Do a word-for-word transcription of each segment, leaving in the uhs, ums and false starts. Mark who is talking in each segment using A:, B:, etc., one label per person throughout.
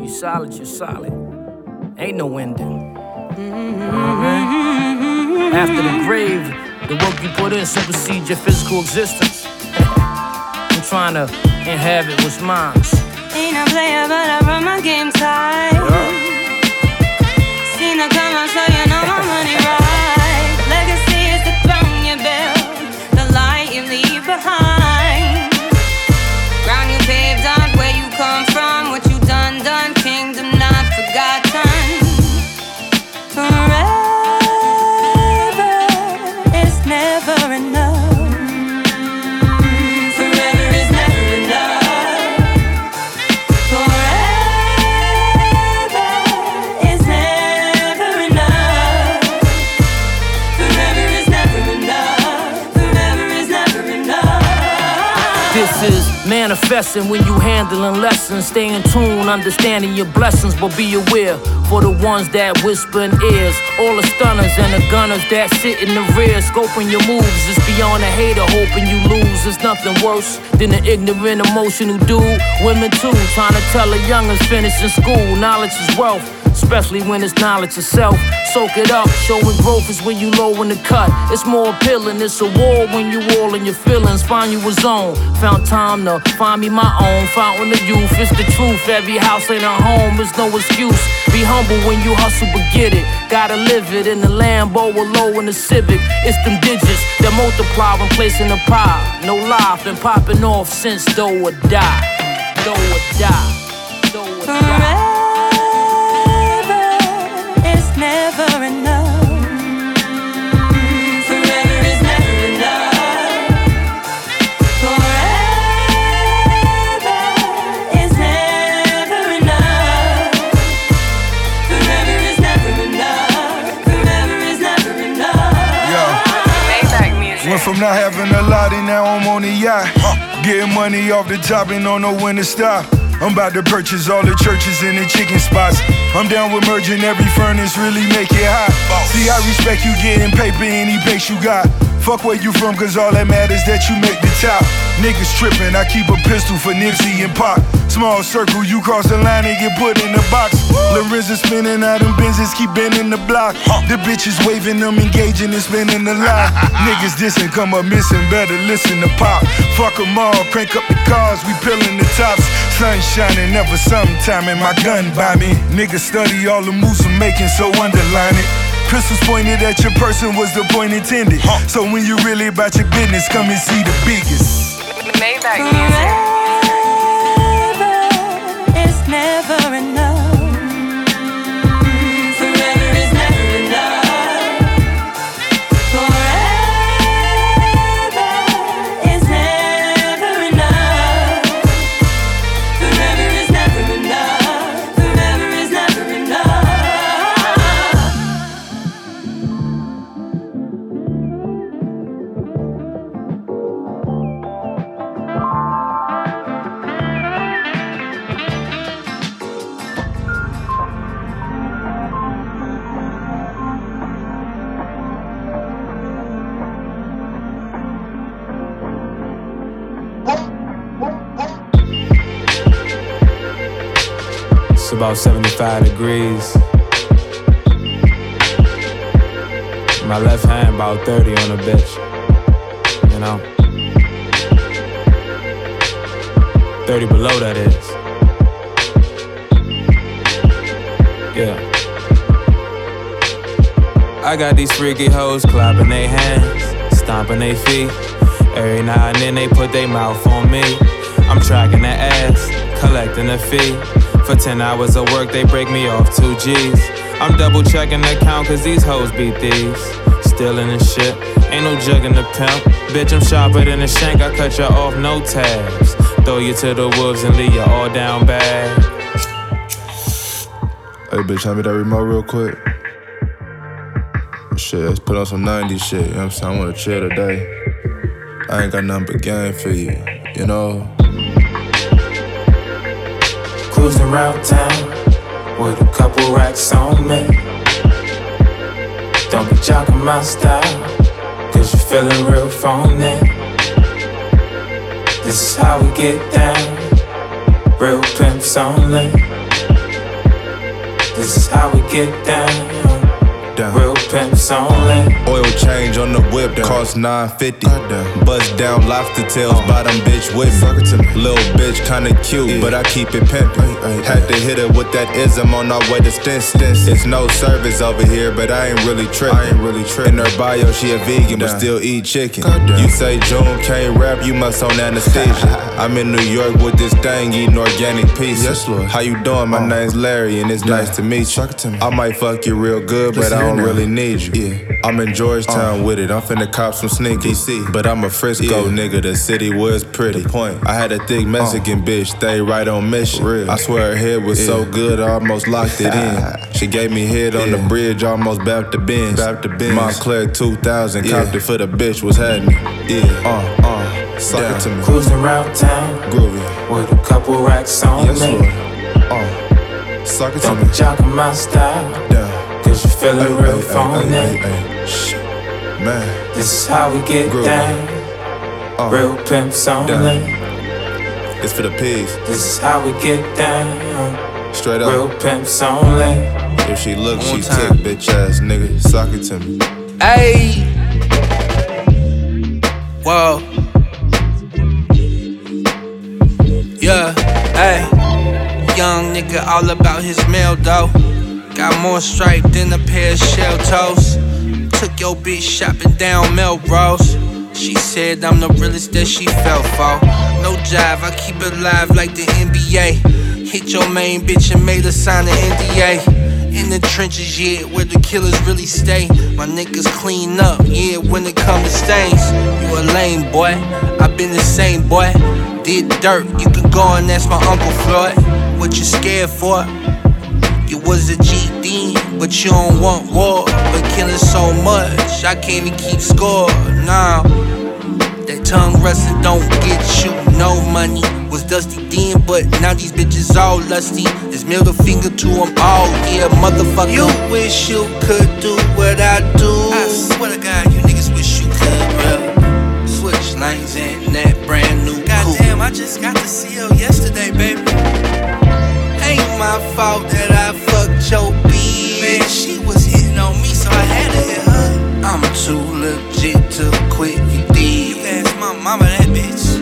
A: You solid, you're solid. Ain't no ending. Mm-hmm. After the grave, the work you put in supersedes your physical existence. I'm trying to inhabit what's mine.
B: Ain't a player, but I run my game tight. Yeah. Seen the come out, so you know my money right. Legacy is the throne you build, the light you leave behind. Ground you paved on, where you come from, what you done, done, kingdom not forgotten. Forever is never enough. Forever is never enough. Forever is never enough. Forever is never enough. Forever is never enough.
A: This is manifesting when you handling lessons. Stay in tune, understanding your blessings, but be aware for the ones that whisper in ears. All the stunners and the gunners that sit in the rear, scoping your moves. It's beyond a hater, hoping you lose. There's nothing worse than an ignorant, emotional dude. Women too, trying to tell a youngers finishing school. Knowledge is wealth, especially when it's knowledge itself. Soak it up, showing growth is when you low in the cut. It's more appealing, it's a war when you all in your feelings. Find you a zone, found time to find me my own. Fountain of youth, it's the truth. Every house ain't a home, there's no excuse. Be humble when you hustle, but get it. Gotta live it in the Lambo or low in the Civic. It's them digits that multiply when placing the pie. No lie, been popping off since do or die. Do or die. Do or die.
B: Never enough. Forever is never enough. Forever is never enough. Forever is never enough. Forever is never enough.
C: Yo.
B: Maybach music.
C: Went from not having a lot and now I'm on the yacht. Getting money off the top and don't know when to stop. I'm about to purchase all the churches and the chicken spots. I'm down with merging every furnace, really make it hot. See, I respect you getting paper any base you got. Fuck where you from, cause all that matters that you make the top. Niggas trippin', I keep a pistol for Nipsey and Pac. Small circle, you cross the line and get put in the box. Lorenzo spinning out them Benzes, keep bending the block. The bitches waving them, engaging and spinning the lot. Niggas dissing, come up missing, better listen to Pop. Fuck them all, crank up the cars, we pillin' the tops. Sun shining, never sometime and my gun by me. Niggas study all the moves I'm making, so underline it. Pistols pointed at your person was the point intended. So when you really about your business, come and see the biggest.
B: Maybach music. Forever is never enough. Forever is never enough. Forever is never enough. Forever is never enough. Forever is never enough.
D: It's about seventy-five degrees. My left hand about thirty on a bitch. You know? thirty below, that is. Yeah. I got these freaky hoes clapping they hands, stomping they feet. Every now and then they put their mouth on me. I'm tracking the ass, collecting the fee. For ten hours of work, they break me off two G's. I'm double checking the count, cause these hoes be thieves. Stealing and shit, ain't no jugging the pimp. Bitch, I'm sharper than a shank, I cut you off, no tabs. Throw you to the wolves and leave you all down bad.
E: Hey bitch, hand me that remote real quick. Shit, let's put on some nineties shit, you know what I'm saying? I wanna chill today. I ain't got nothing but game for you, you know?
D: Cruising around town with a couple racks on me. Don't be jocking my style, cause you feeling real phony. This is how we get down, real pimps only. This is how we get down. Down. Real pimps only.
E: Oil change on the whip, cost nine fifty. Bust down lobster tails, bottom bitch with me. Little bitch kinda cute, yeah. But I keep it pimpin'. Had to hit her with that ism on our way to Stinson. It's no service over here, but I ain't really trippin'. I ain't really trippin'. In her bio, she a vegan, but still eat chicken. You say June can't rap, you must on anesthesia. I'm in New York with this thing, eating organic pizza. Yes, Lord. How you doing? My name's Larry, and it's nice to meet you. I might fuck you real good, but I I don't really need you. Yeah. I'm in Georgetown uh, with it. I'm finna cop some sneakers. But I'm a Frisco yeah. nigga. The city was pretty. The point. I had a thick Mexican uh, bitch. Stay right on mission. Real. I swear her head was yeah. so good, I almost locked it in. She gave me head on yeah. the bridge, almost bapped the Benz. Bapped the Benz. Montclair two thousand. Yeah. Copped it for the bitch. Was happening. Yeah. Uh, uh. Suck it to me.
D: Cruising around town.
E: Groovy.
D: With a couple racks on
E: yes,
D: me.
E: Lord. Uh. Suck it to me.
D: Don't be jocking my style.
E: Down.
D: Cause you feelin'
E: ay,
D: real
E: ay,
D: phony.
E: Ay, ay, ay. Shit, man.
D: This is how we get Groovy. Down. Uh, real pimps only.
E: Down. It's for the pigs.
D: This is how we get down.
E: Straight up.
D: Real pimps only.
E: If she look, she tick, bitch ass nigga. Suck it to me.
F: Ayy. Whoa. Yeah. Ayy. Young nigga all about his mail though. Got more stripe than a pair of shell toes. Took your bitch shopping down Melrose. She said I'm the realest that she fell for. No jive, I keep it live like the N B A. Hit your main bitch and made her sign an N D A. In the trenches, yeah, where the killers really stay. My niggas clean up, yeah, when it come to stains. You a lame boy, I been the same boy. Did dirt, you can go and ask my Uncle Floyd. What you scared for? You was a G D, but you don't want war. But killing so much, I can't even keep score. Nah, that tongue wrestling don't get you no money. Was dusty then, but now these bitches all lusty. It's middle finger to them all, yeah, motherfucker. You wish you could do what I do. I swear to God, you niggas wish you could, bro. Switch lanes in that brand new coupe. Goddamn, I just got the C L yesterday, baby. Ain't my fault that I fucked your bitch. Man, she was hitting on me, so I had to hit her. I'm too legit to quit, you did. You ask my mama that bitch.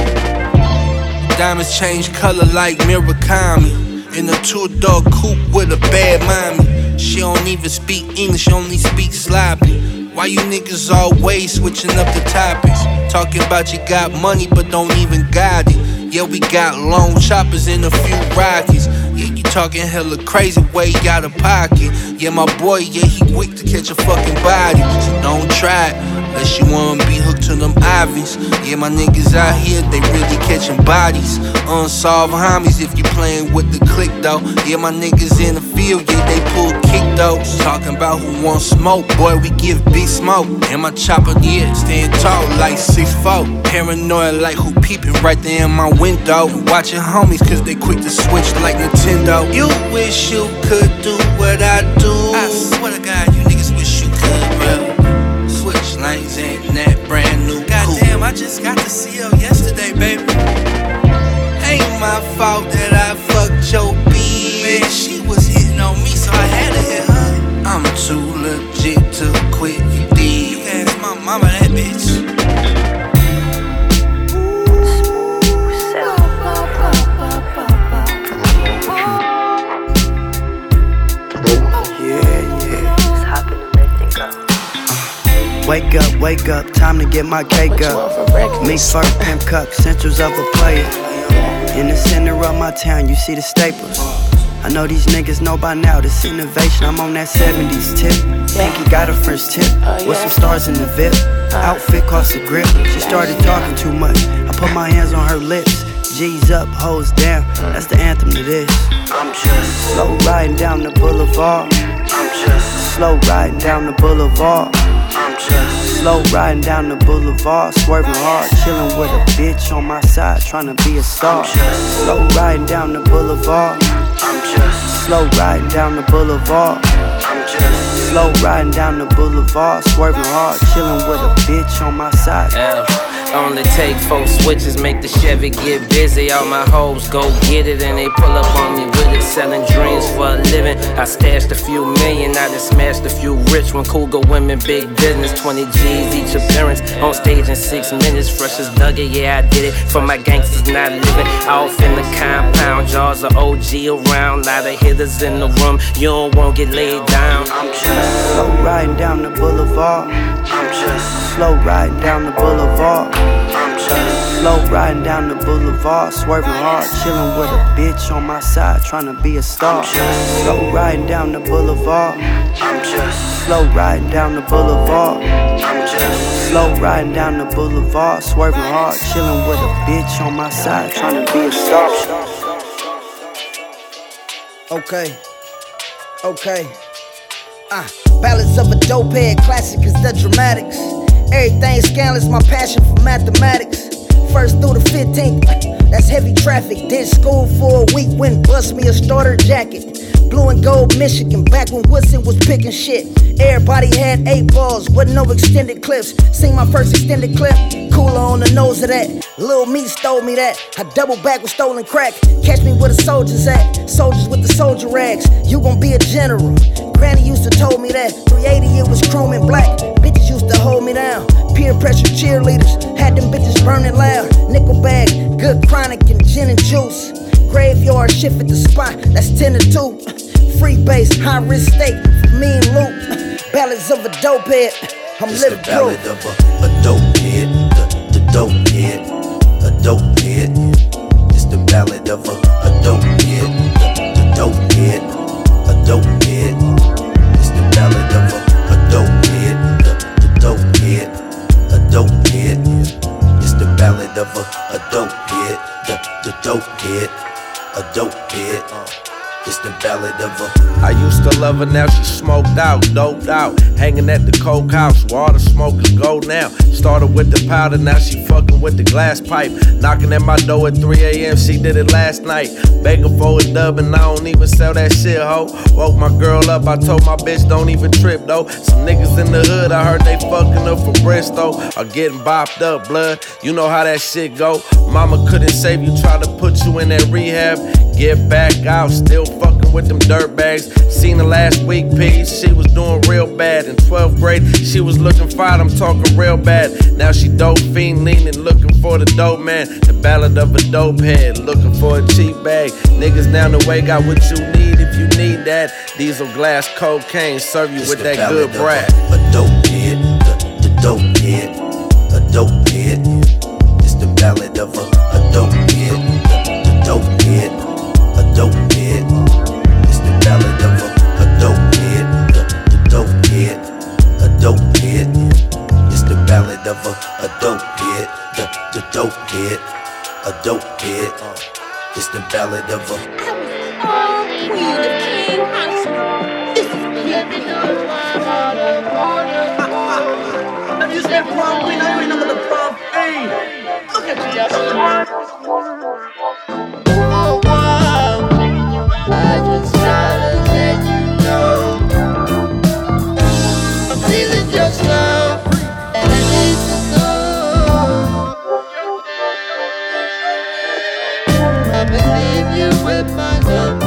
F: Diamonds change color like Murakami. In a two-door coupe with a bad mommy. She don't even speak English, she only speaks sloppy. Why you niggas always switching up the topics? Talking about you got money but don't even got it. Yeah, we got long choppers and a few Rockies. Yeah, you talking hella crazy, way out of pocket. Yeah, my boy, yeah, he quick to catch a fucking body. So don't try it, unless you wanna be hooked to them Ivies. Yeah, my niggas out here, they really catching bodies. Unsolved homies if you playing with the click though. Yeah, my niggas in the field, yeah, they pull kick though. Talking about who wants smoke, boy, we give big smoke. And my chopper, yeah, stand tall like six foot. Paranoid like who peeping right there in my window. And watching homies cause they quick to switch like Nintendo. You wish you could do what I do. I swear to God, you niggas wish you could, bro. Switch lanes in that brand new coupe. Goddamn, I just got the C L yesterday, baby. Ain't my fault that I fucked your bitch. Man, she was hitting on me, so I had to hit her. I'm too legit to quit, you did. You ask my mama that bitch.
G: Wake up, wake up, time to get my cake up. Me first, pimp cup, centers of a player. In the center of my town, you see the staples. I know these niggas know by now, this innovation, I'm on that seventies tip. Pinky got a French tip, with some stars in the V I P. Outfit cost a grip, she started talking too much. I put my hands on her lips. G's up, hoes down, that's the anthem to this. I'm just slow riding down the boulevard. I'm just slow riding down the boulevard. I'm just slow riding down the boulevard, swerving hard, chilling with a bitch on my side, trying to be a star. I'm just slow riding down the boulevard. I'm just slow riding down the boulevard. I'm just slow riding down the boulevard, swerving hard, chilling with a bitch on my side.
F: Yeah.
H: Only take four switches, make the Chevy get busy. All my hoes go get it and they pull up on me with it. Selling dreams for a living. I stashed a few million, I done smashed a few rich. When Cougar women, big business. Twenty G's each appearance. On stage in six minutes. Fresh as Dougie, yeah I did it. For my gangsters not living off in the compound. Jaws of O G around. Lot of hitters in the room. You don't won't get laid down.
G: I'm just slow riding down the boulevard. I'm just slow riding down the boulevard. I'm just slow riding down the boulevard, swerving hard, chilling with a bitch on my side, trying to be a star. I'm just slow riding down the boulevard. I'm just slow riding down the boulevard. I'm just slow riding down the boulevard, swerving hard, chilling with a bitch on my side, trying to be a star.
I: Okay, okay. Ah, uh, ballads of a dope head, classic is the dramatics. Everything scandalous, my passion for mathematics. First through the fifteenth, that's heavy traffic. Did school for a week, went bust me a starter jacket. Blue and gold Michigan, back when Woodson was picking shit. Everybody had eight balls, wasn't no extended clips. Seen my first extended clip, cooler on the nose of that. Lil Me stole me that. I double back with stolen crack. Catch me where the soldiers at. Soldiers with the soldier rags. You gon' be a general. Granny used to told me that. three eighty it was chrome and black. Bitches used to hold me down. Peer pressure cheerleaders had them bitches burning loud. Nickel bag, good chronic and gin and juice. Graveyard shift at the spot, that's ten to two. Free base, high risk stake for me and Luke. Ballads of a dope head, I'm
J: it's
I: living
J: the ballad proof. Of a, a dope head, the, the dope head, a dope head. It's the ballad of a, a dope head, the, the dope head, a dope head. It's the ballad of a, a dope head, the, the dope head, a dope head. It's the ballad of a, a dope head, the, the dope head, a dope head. It's the ballad of a.
F: I used to love her, now she smoked out, doped out. Hanging at the coke house, where all the smokers go now. Started with the powder, now she fucking with the glass pipe. Knocking at my door at three a.m., she did it last night. Begging for a dub and I don't even sell that shit, ho. Woke my girl up, I told my bitch don't even trip, though. Some niggas in the hood, I heard they fucking up for Bristol. Are getting bopped up, blood, you know how that shit go. Mama couldn't save you, tried to put you in that rehab. Get back out, still fucking with them dirt bags. Seen her last week, piece, she was doing real bad. In twelfth grade, she was looking fine, I'm talking real bad. Now she dope fiend, leaning, looking for the dope man. The ballad of a dope head, looking for a cheap bag. Niggas down the way got what you need if you need that. Diesel glass cocaine, serve you
J: it's
F: with that good brat.
J: A, a dope head, the, the dope head, a dope head. It's the ballad of a, a dope head, the, the dope head, a dope head. It's the ballad of a, a dope head, the, the dope head, a dope head. It's the ballad of a, a dope head, the, the dope head, a dope head. It's the ballad of a.
K: Oh, Queen of King House. This is Baby Have you said prom queen? I ain't number the prom queen. Look at you, yes. Oh, wow. I just gotta let you know I'm feeling just now, and I need to know I believe you with my love.